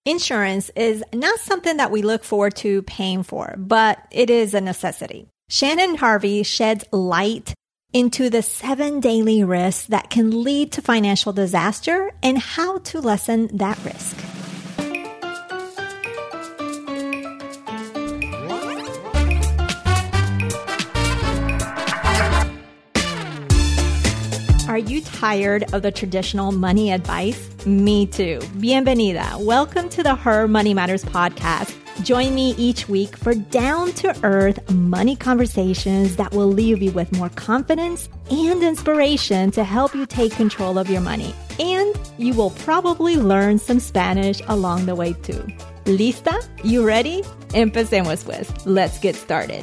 Insurance is not something that we look forward to paying for, but it is a necessity. Shannon Harvey sheds light into the 7 daily risks that can lead to financial disaster and how to lessen that risk. Are you tired of the traditional money advice? Me too. Bienvenida. Welcome to the Her Money Matters podcast. Join me each week for down-to-earth money conversations that will leave you with more confidence and inspiration to help you take control of your money. And you will probably learn some Spanish along the way too. ¿Lista? You ready? Empecemos pues. Let's get started.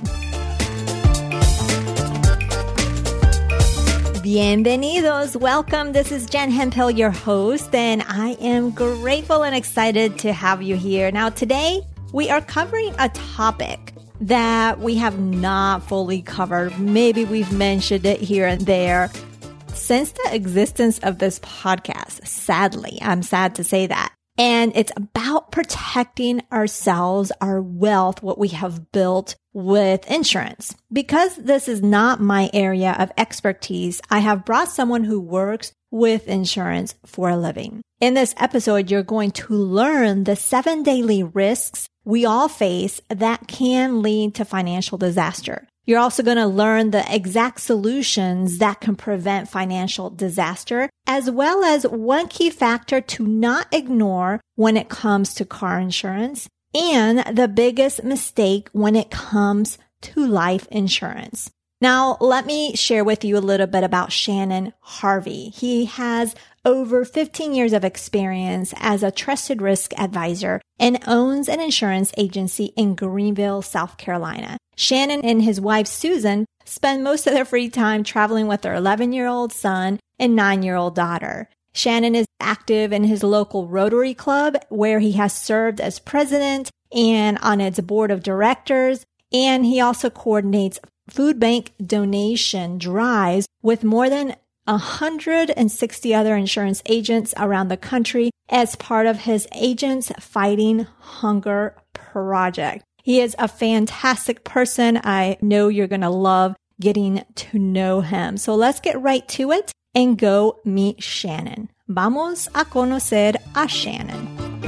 Bienvenidos. Welcome. This is Jen Hemphill, your host, and I am grateful and excited to have you here. Now, today, we are covering a topic that we have not fully covered. Maybe we've mentioned it here and there since the existence of this podcast. Sadly, I'm sad to say that. And it's about protecting ourselves, our wealth, what we have built with insurance. Because this is not my area of expertise, I have brought someone who works with insurance for a living. In this episode, you're going to learn the 7 daily risks we all face that can lead to financial disaster. You're also going to learn the exact solutions that can prevent financial disaster, as well as one key factor to not ignore when it comes to car insurance and the biggest mistake when it comes to life insurance. Now, let me share with you a little bit about Shannon Harvey. He has over 15 years of experience as a trusted risk advisor and owns an insurance agency in Greenville, South Carolina. Shannon and his wife, Susan, spend most of their free time traveling with their 11-year-old son and 9-year-old daughter. Shannon is active in his local Rotary Club, where he has served as president and on its board of directors. And he also coordinates food bank donation drives with more than 160 other insurance agents around the country as part of his Agents Fighting Hunger project. He is a fantastic person. I know you're going to love getting to know him. So let's get right to it and go meet Shannon. Vamos a conocer a Shannon.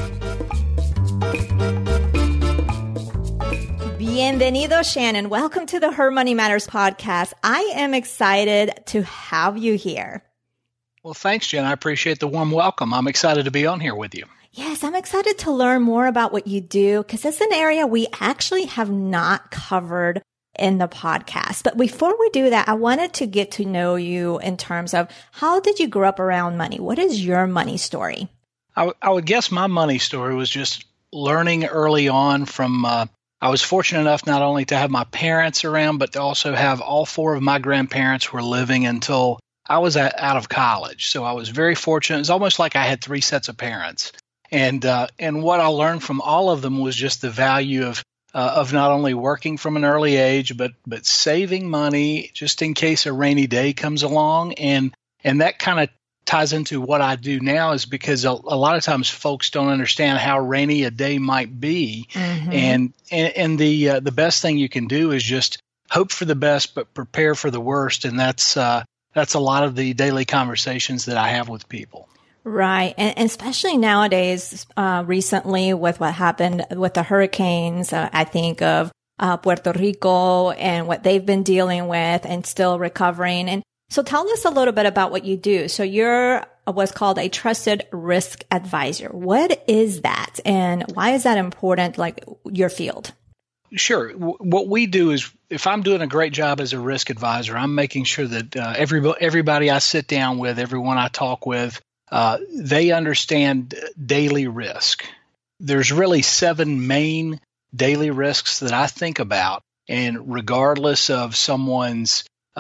Bienvenido, Shannon. Welcome to the Her Money Matters podcast. I am excited to have you here. Well, thanks, Jen. I appreciate the warm welcome. I'm excited to be on here with you. Yes, I'm excited to learn more about what you do because it's an area we actually have not covered in the podcast. But before we do that, I wanted to get to know you in terms of how did you grow up around money? What is your money story? I would guess my money story was just learning early on from I was fortunate enough not only to have my parents around, but to also have all 4 of my grandparents were living until I was out of college. So I was very fortunate. It's almost like I had 3 sets of parents. And what I learned from all of them was just the value of not only working from an early age, but saving money just in case a rainy day comes along. And that kind of ties into what I do now is because a lot of times folks don't understand how rainy a day might be. Mm-hmm. And the best thing you can do is just hope for the best, but prepare for the worst. And that's a lot of the daily conversations that I have with people. Right. And especially nowadays, recently with what happened with the hurricanes, I think of Puerto Rico and what they've been dealing with and still recovering. And so tell us a little bit about what you do. So you're what's called a trusted risk advisor. What is that? And why is that important, like your field? Sure. What we do is if I'm doing a great job as a risk advisor, I'm making sure that everybody I sit down with, everyone I talk with, they understand daily risk. There's really 7 main daily risks that I think about. And regardless of someone's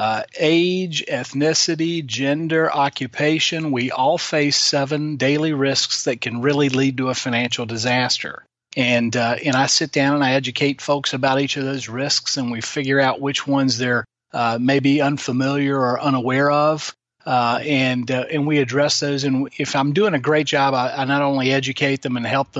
age, ethnicity, gender, occupation, we all face 7 daily risks that can really lead to a financial disaster. And I sit down and I educate folks about each of those risks, and we figure out which ones they're maybe unfamiliar or unaware of. And we address those. And if I'm doing a great job, I not only educate them and help them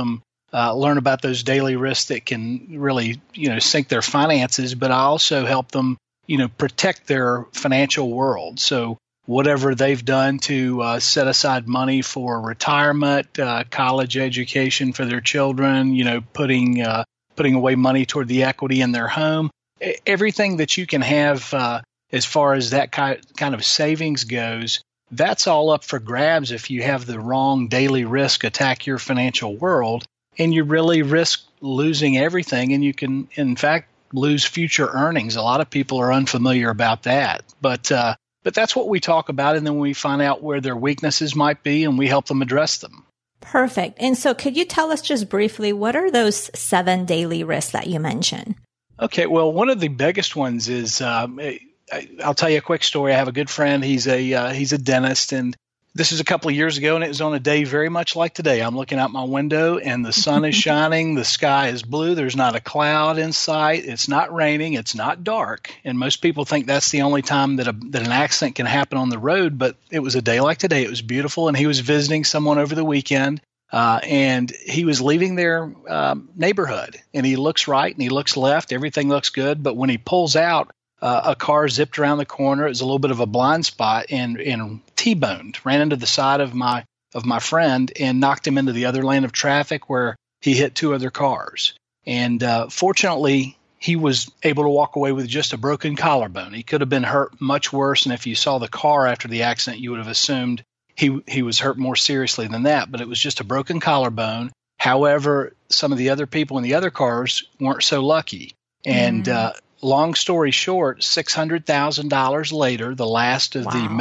learn about those daily risks that can really, sink their finances. But I also help them, protect their financial world. So whatever they've done to set aside money for retirement, college education for their children, putting away money toward the equity in their home, everything that you can have as far as that kind of savings goes, that's all up for grabs if you have the wrong daily risk attack your financial world, and you really risk losing everything, and you can, in fact, lose future earnings. A lot of people are unfamiliar about that, but that's what we talk about, and then we find out where their weaknesses might be, and we help them address them. Perfect. And so could you tell us just briefly, what are those 7 daily risks that you mentioned? Okay, well, one of the biggest ones is I'll tell you a quick story. I have a good friend. He's a dentist, and this is a couple of years ago, and it was on a day very much like today. I'm looking out my window, and the sun is shining. The sky is blue. There's not a cloud in sight. It's not raining. It's not dark. And most people think that's the only time that an accident can happen on the road, but it was a day like today. It was beautiful, and he was visiting someone over the weekend, and he was leaving their neighborhood, and he looks right and he looks left. Everything looks good, but when he pulls out, a car zipped around the corner. It was a little bit of a blind spot and T-boned, ran into the side of my friend and knocked him into the other lane of traffic where he hit 2 other cars. And fortunately, he was able to walk away with just a broken collarbone. He could have been hurt much worse, and if you saw the car after the accident, you would have assumed he was hurt more seriously than that, but it was just a broken collarbone. However, some of the other people in the other cars weren't so lucky. And long story short, $600,000 later, the last of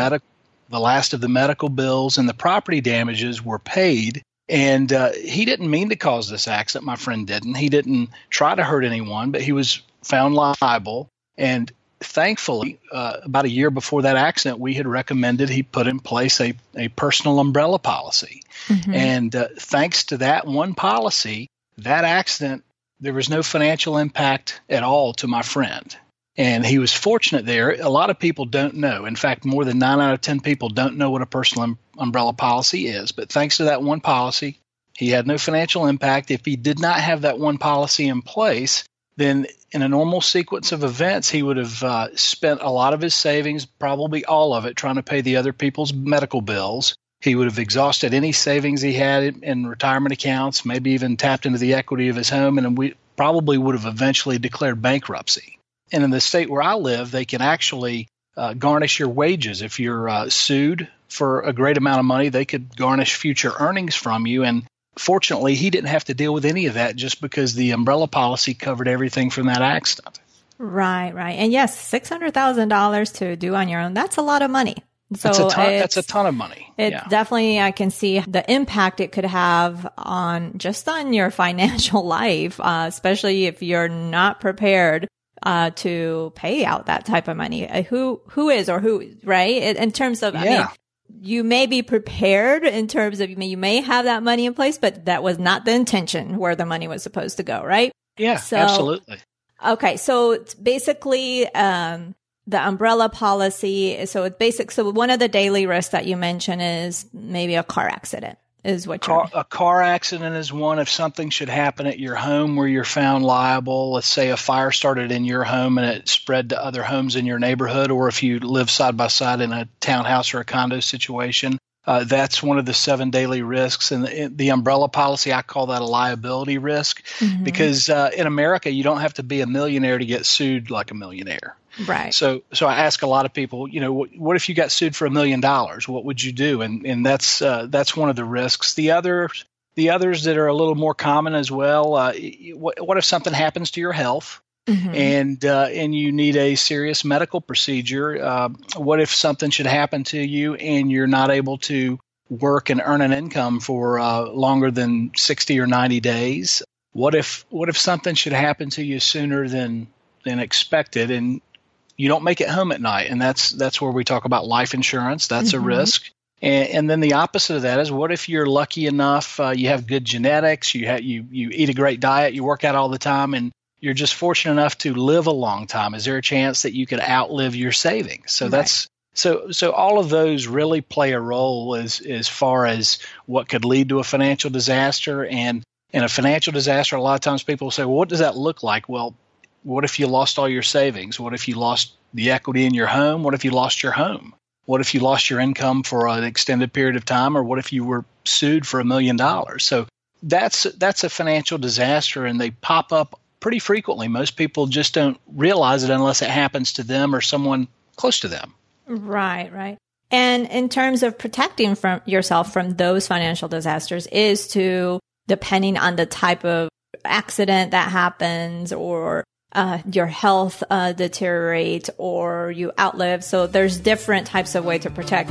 the medical bills and the property damages were paid. And he didn't mean to cause this accident. My friend didn't. He didn't try to hurt anyone, but he was found liable. And thankfully, about a year before that accident, we had recommended he put in place a personal umbrella policy. And thanks to that one policy, that accident, there was no financial impact at all to my friend. And he was fortunate there. A lot of people don't know. In fact, more than 9 out of 10 people don't know what a personal umbrella policy is. But thanks to that one policy, he had no financial impact. If he did not have that one policy in place, then in a normal sequence of events, he would have spent a lot of his savings, probably all of it, trying to pay the other people's medical bills. He would have exhausted any savings he had in retirement accounts, maybe even tapped into the equity of his home, and we probably would have eventually declared bankruptcy. And in the state where I live, they can actually garnish your wages. If you're sued for a great amount of money, they could garnish future earnings from you. And fortunately, he didn't have to deal with any of that just because the umbrella policy covered everything from that accident. Right. And yes, $600,000 to do on your own, that's a lot of money. So that's a ton of money. Definitely, I can see the impact it could have on your financial life, especially if you're not prepared to pay out that type of money. Who is, right? In terms of, I mean, you may be prepared in terms of, you may have that money in place, but that was not the intention where the money was supposed to go, right? Yeah, absolutely. Okay. So it's basically, the umbrella policy. So it's basic. So one of the daily risks that you mentioned is maybe a car accident is what a car accident is one. If something should happen at your home where you're found liable, let's say a fire started in your home and it spread to other homes in your neighborhood, or if you live side by side in a townhouse or a condo situation, that's one of the 7 daily risks. And the umbrella policy, I call that a liability risk because in America, you don't have to be a millionaire to get sued like a millionaire. Right. So I ask a lot of people, what if you got sued for $1 million? What would you do? And that's one of the risks. The others that are a little more common as well. What if something happens to your health and you need a serious medical procedure? What if something should happen to you and you're not able to work and earn an income for longer than 60 or 90 days? What if something should happen to you sooner than expected and you don't make it home at night? And that's where we talk about life insurance. That's a risk. And then the opposite of that is, what if you're lucky enough, you have good genetics, you eat a great diet, you work out all the time, and you're just fortunate enough to live a long time? Is there a chance that you could outlive your savings? So that's so all of those really play a role as far as what could lead to a financial disaster. And in a financial disaster, a lot of times people say, well, what does that look like? Well, what if you lost all your savings? What if you lost the equity in your home? What if you lost your home? What if you lost your income for an extended period of time? Or what if you were sued for $1 million? So that's a financial disaster, and they pop up pretty frequently. Most people just don't realize it unless it happens to them or someone close to them. Right, right. And in terms of protecting from yourself from those financial disasters is to, depending on the type of accident that happens or your health deteriorates or you outlive. So there's different types of way to protect.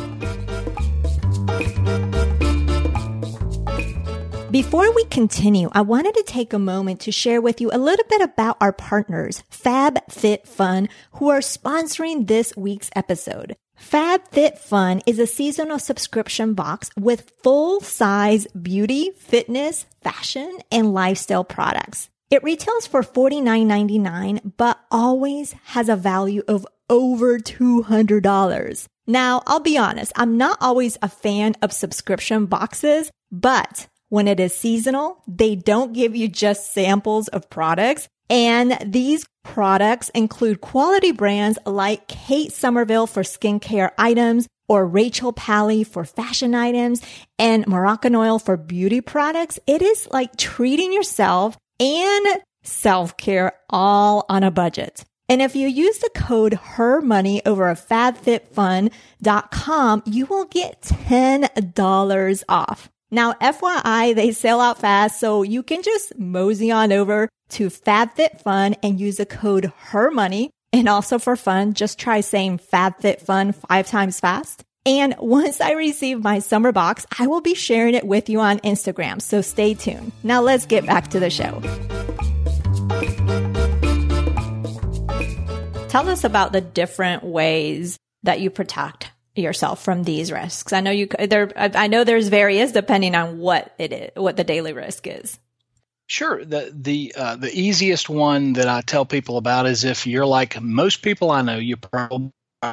Before we continue, I wanted to take a moment to share with you a little bit about our partners, FabFitFun, who are sponsoring this week's episode. FabFitFun is a seasonal subscription box with full-size beauty, fitness, fashion, and lifestyle products. It retails for $49.99, but always has a value of over $200. Now, I'll be honest, I'm not always a fan of subscription boxes, but when it is seasonal, they don't give you just samples of products. And these products include quality brands like Kate Somerville for skincare items or Rachel Pally for fashion items and Moroccan for beauty products. It is like treating yourself and self-care all on a budget. And if you use the code HERMONEY over at fabfitfun.com, you will get $10 off. Now, FYI, they sell out fast, so you can just mosey on over to FabFitFun and use the code HERMONEY. And also for fun, just try saying FabFitFun 5 times fast. And once I receive my summer box, I will be sharing it with you on Instagram, so stay tuned. Now let's get back to the show. Tell us about the different ways that you protect yourself from these risks. I know there's various depending on what it is, what the daily risk is. Sure. The easiest one that I tell people about is if you're like most people I know, you probably,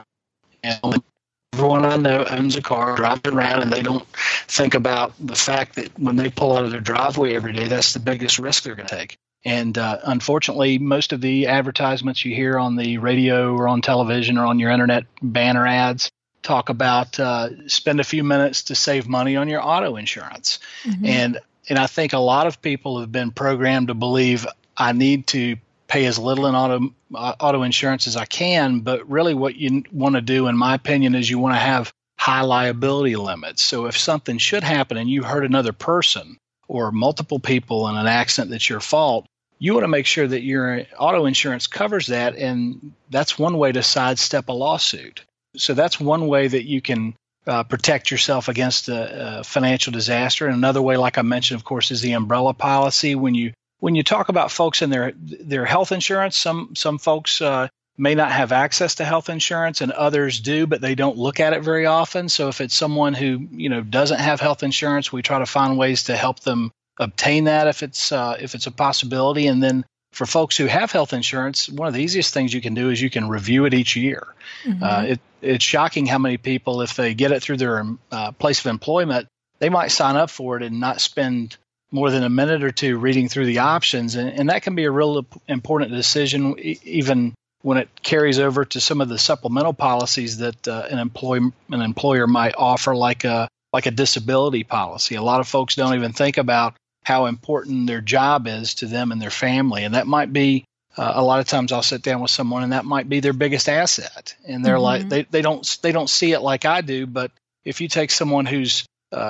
and everyone I know owns a car, drives around, and they don't think about the fact that when they pull out of their driveway every day, that's the biggest risk they're going to take. And unfortunately, most of the advertisements you hear on the radio or on television or on your internet banner ads talk about spend a few minutes to save money on your auto insurance. Mm-hmm. And I think a lot of people have been programmed to believe I need to pay as little in auto insurance as I can. But really what you want to do, in my opinion, is you want to have high liability limits. So if something should happen and you hurt another person or multiple people in an accident that's your fault, you want to make sure that your auto insurance covers that. And that's one way to sidestep a lawsuit. So that's one way that you can protect yourself against a financial disaster. And another way, like I mentioned, of course, is the umbrella policy. When you talk about folks and their health insurance, some folks may not have access to health insurance and others do, but they don't look at it very often. So if it's someone who doesn't have health insurance, we try to find ways to help them obtain that if it's a possibility. And then for folks who have health insurance, one of the easiest things you can do is you can review it each year. Mm-hmm. It's shocking how many people, if they get it through their place of employment, they might sign up for it and not spend more than a minute or two reading through the options. And that can be a real important decision, even when it carries over to some of the supplemental policies that an employer might offer, like a disability policy. A lot of folks don't even think about how important their job is to them and their family. And that might be, a lot of times I'll sit down with someone and that might be their biggest asset. And they're like, they don't see it like I do. But if you take someone who's,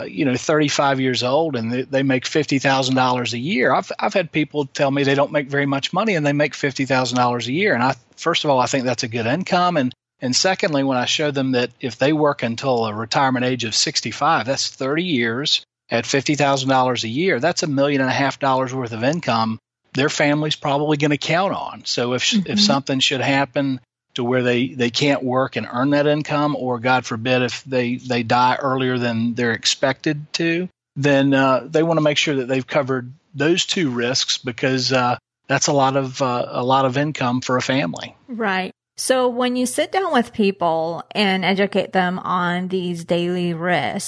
35 years old and they make $50,000 a year, I've had people tell me they don't make very much money and they make $50,000 a year. And first of all, I think that's a good income. And secondly, when I show them that if they work until a retirement age of 65, that's 30 years at $50,000 a year, that's $1.5 million worth of income their family's probably going to count on. So if something should happen to where they can't work and earn that income, or God forbid, if they die earlier than they're expected to, then they want to make sure that they've covered those two risks, because that's a lot of income for a family. Right. So when you sit down with people and educate them on these daily risks,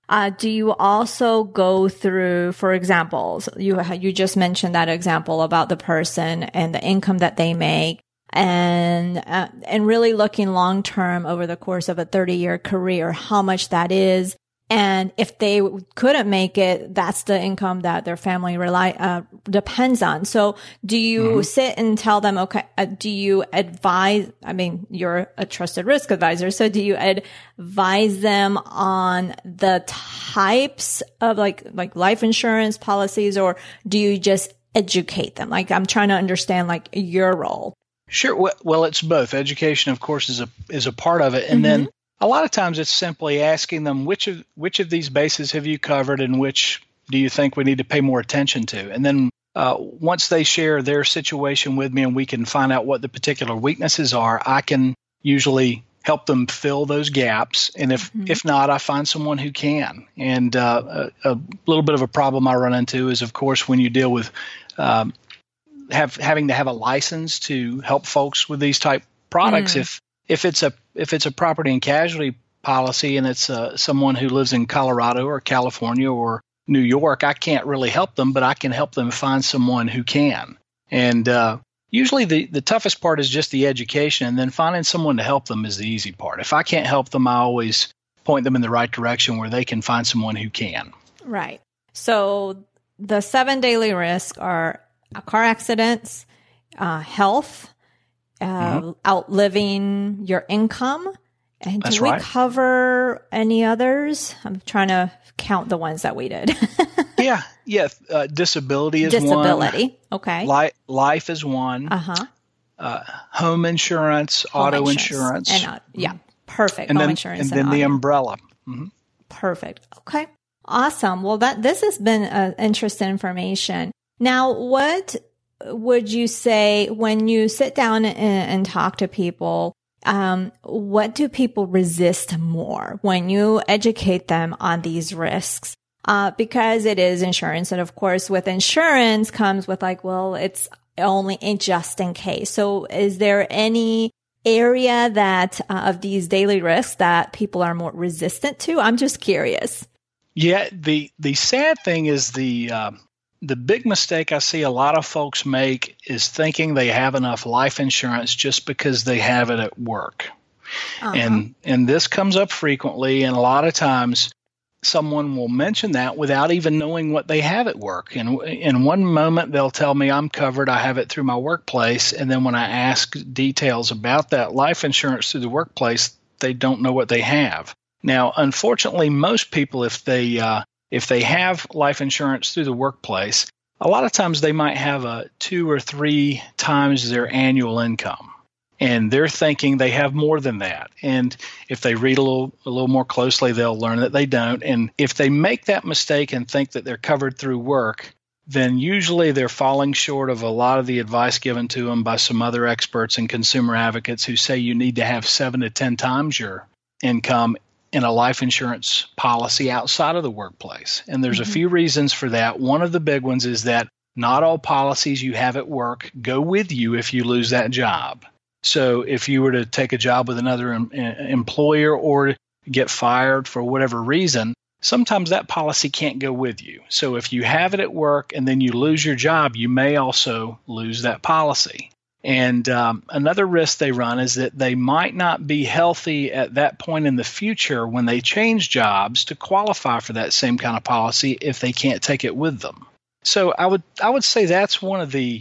Do you also go through, for example, you just mentioned that example about the person and the income that they make, and really looking long term over the course of a 30-year career, how much that is. And if they couldn't make it, that's the income that their family depends on. So do you sit and tell them, okay, do you advise, I mean, you're a trusted risk advisor. So do you advise them on the types of like life insurance policies, or do you just educate them? Like, I'm trying to understand like your role. Sure. Well, it's both. Education, of course, is a part of it. And then a lot of times it's simply asking them which of these bases have you covered and which do you think we need to pay more attention to? And then once they share their situation with me and we can find out what the particular weaknesses are, I can usually help them fill those gaps. And if not, I find someone who can. And a little bit of a problem I run into is, of course, when you deal with having to have a license to help folks with these type products. If it's a property and casualty policy and it's someone who lives in Colorado or California or New York, I can't really help them, but I can help them find someone who can. And usually the toughest part is just the education, and then finding someone to help them is the easy part. If I can't help them, I always point them in the right direction where they can find someone who can. Right. So the 7 daily risks are car accidents, health, outliving your income. And did we cover any others? I'm trying to count the ones that we did. Yeah. Disability is one. Disability. Okay. Life is one. Home insurance, auto insurance. And, perfect. And home then, insurance. And then the umbrella. Perfect. Okay. Awesome. Well, this has been interesting information. Now, what would you say when you sit down and talk to people? What do people resist more when you educate them on these risks? Because it is insurance. And of course, with insurance comes with it's only a just in case. So is there any area that of these daily risks that people are more resistant to? I'm just curious. Yeah. The sad thing is the big mistake I see a lot of folks make is thinking they have enough life insurance just because they have it at work. And this comes up frequently, and a lot of times someone will mention that without even knowing what they have at work. And in one moment, they'll tell me I'm covered, I have it through my workplace. And then when I ask details about that life insurance through the workplace, they don't know what they have. Now, unfortunately, most people, if they have life insurance through the workplace, a lot of times they might have 2 or 3 times their annual income. And they're thinking they have more than that. And if they read a little more closely, they'll learn that they don't. And if they make that mistake and think that they're covered through work, then usually they're falling short of a lot of the advice given to them by some other experts and consumer advocates who say you need to have 7 to 10 times your income in a life insurance policy outside of the workplace. And there's a few reasons for that. One of the big ones is that not all policies you have at work go with you if you lose that job. So if you were to take a job with another employer or get fired for whatever reason, sometimes that policy can't go with you. So if you have it at work and then you lose your job, you may also lose that policy. And another risk they run is that they might not be healthy at that point in the future when they change jobs to qualify for that same kind of policy if they can't take it with them. So I would say that's one of the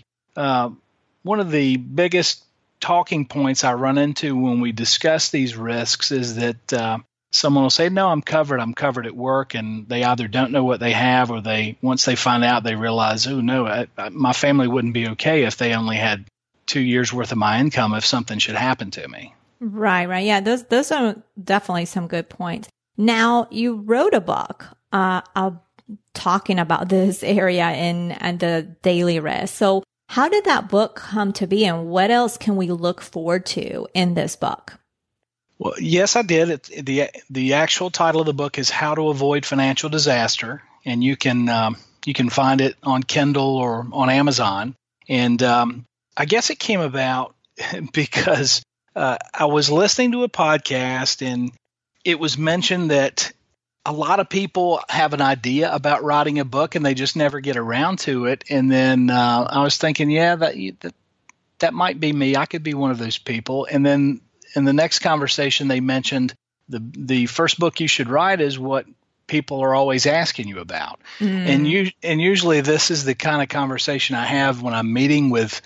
biggest talking points I run into when we discuss these risks is that someone will say, "No, I'm covered at work," and they either don't know what they have, or once they find out, they realize, "Oh no, my family wouldn't be okay if they only had 2 years worth of my income if something should happen to me." Right. Yeah, those are definitely some good points. Now, you wrote a book talking about this area and the daily risk. So how did that book come to be, and what else can we look forward to in this book? Well, yes, I did. The actual title of the book is How to Avoid Financial Disaster, and you can find it on Kindle or on Amazon. And I guess it came about because I was listening to a podcast, and it was mentioned that a lot of people have an idea about writing a book and they just never get around to it. And then I was thinking, that might be me. I could be one of those people. And then in the next conversation, they mentioned the first book you should write is what people are always asking you about. And usually this is the kind of conversation I have when I'm meeting with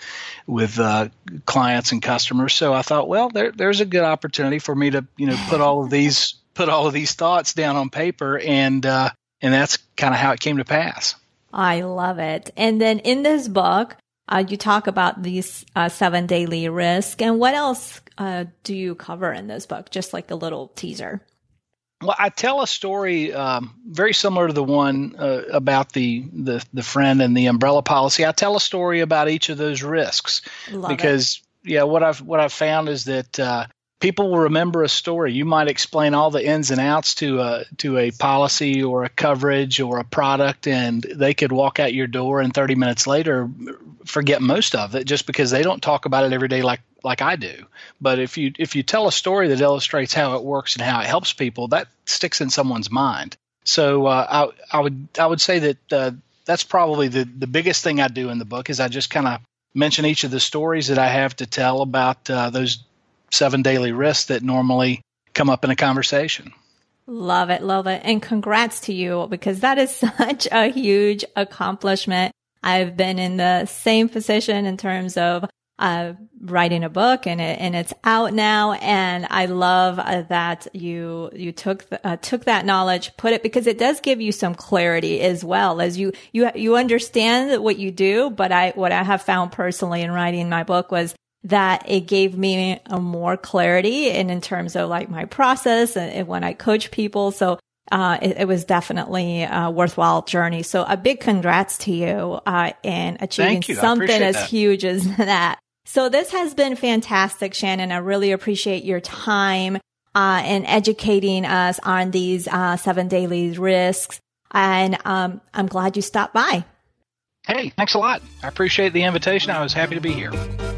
clients and customers. So I thought, well, there's a good opportunity for me to, put all of these thoughts down on paper, and that's kind of how it came to pass. I love it. And then in this book, you talk about these 7 daily risks. And what else do you cover in this book? Just like a little teaser. Well, I tell a story very similar to the one about the friend and the umbrella policy. I tell a story about each of those risks because what I've found is that people will remember a story. You might explain all the ins and outs to a policy or a coverage or a product, and they could walk out your door and 30 minutes later forget most of it just because they don't talk about it every day like I do. But if you tell a story that illustrates how it works and how it helps people, that sticks in someone's mind. So I would say that that's probably the biggest thing I do in the book is I just kind of mention each of the stories that I have to tell about those 7 daily risks that normally come up in a conversation. Love it. Love it. And congrats to you, because that is such a huge accomplishment. I've been in the same position in terms of writing a book, and it's out now. And I love that you took that knowledge, put it, because it does give you some clarity as well as you understand what you do. But what I have found personally in writing my book was that it gave me a more clarity in terms of like my process and when I coach people. So it was definitely a worthwhile journey. So a big congrats to you in achieving something as huge as that. So this has been fantastic, Shannon. I really appreciate your time in educating us on these 7 daily risks. And I'm glad you stopped by. Hey, thanks a lot. I appreciate the invitation. I was happy to be here.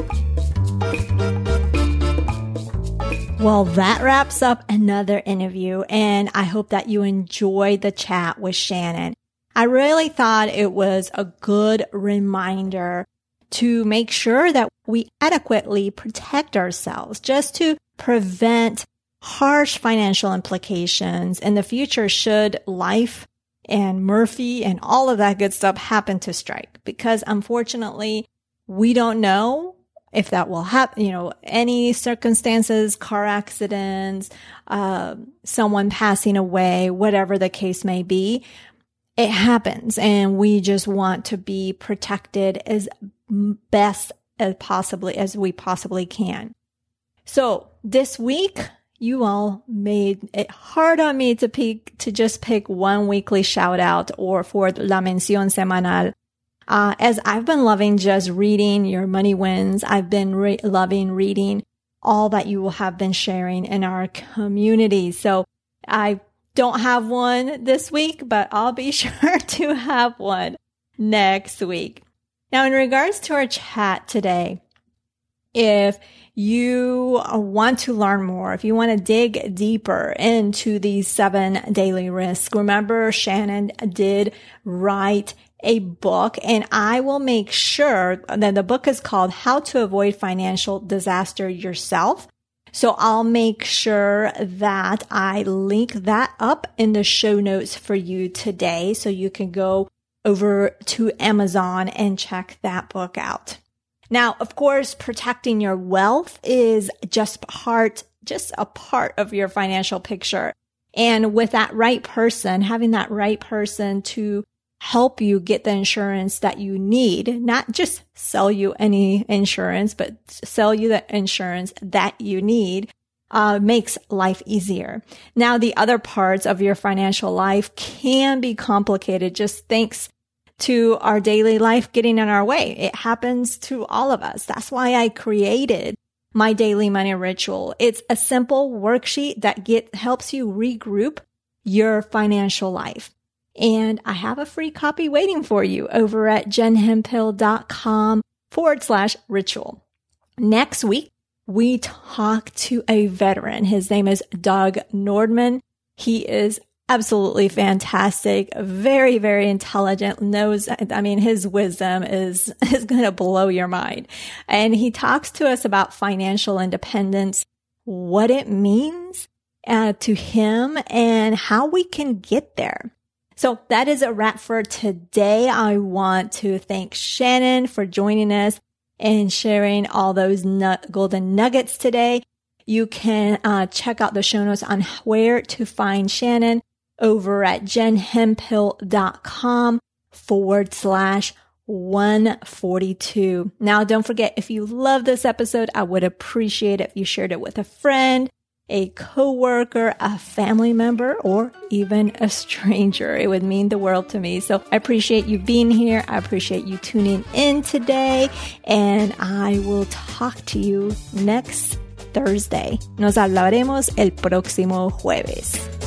Well, that wraps up another interview, and I hope that you enjoyed the chat with Shannon. I really thought it was a good reminder to make sure that we adequately protect ourselves just to prevent harsh financial implications in the future should life and Murphy and all of that good stuff happen to strike. Because unfortunately, we don't know if that will happen, any circumstances, car accidents, someone passing away, whatever the case may be, it happens. And we just want to be protected as best as we possibly can. So this week, you all made it hard on me to just pick one weekly shout out or for La Mención Semanal. As I've been loving just reading your money wins, I've been loving reading all that you will have been sharing in our community. So I don't have one this week, but I'll be sure to have one next week. Now, in regards to our chat today, if you want to learn more, if you want to dig deeper into these 7 daily risks, remember Shannon did write a book, and I will make sure that the book is called How to Avoid Financial Disaster Yourself. So I'll make sure that I link that up in the show notes for you today, so you can go over to Amazon and check that book out. Now, of course, protecting your wealth is just a part of your financial picture. And with that right person, having that right person to help you get the insurance that you need, not just sell you any insurance, but sell you the insurance that you need, makes life easier. Now, the other parts of your financial life can be complicated just thanks to our daily life getting in our way. It happens to all of us. That's why I created my daily money ritual. It's a simple worksheet that helps you regroup your financial life. And I have a free copy waiting for you over at jenhemphill.com/ritual. Next week, we talk to a veteran. His name is Doug Nordman. He is absolutely fantastic. Very, very intelligent. His wisdom is going to blow your mind. And he talks to us about financial independence, what it means to him, and how we can get there. So that is a wrap for today. I want to thank Shannon for joining us and sharing all those golden nuggets today. You can check out the show notes on where to find Shannon over at jenhemphill.com/142. Now, don't forget, if you love this episode, I would appreciate it if you shared it with a friend, a coworker, a family member, or even a stranger. It would mean the world to me. So I appreciate you being here. I appreciate you tuning in today, and I will talk to you next Thursday. Nos hablaremos el próximo jueves.